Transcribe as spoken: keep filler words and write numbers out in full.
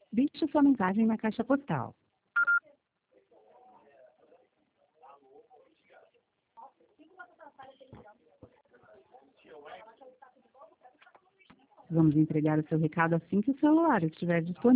Deixe sua mensagem na caixa postal. Vamos entregar o seu recado assim que o celular estiver disponível.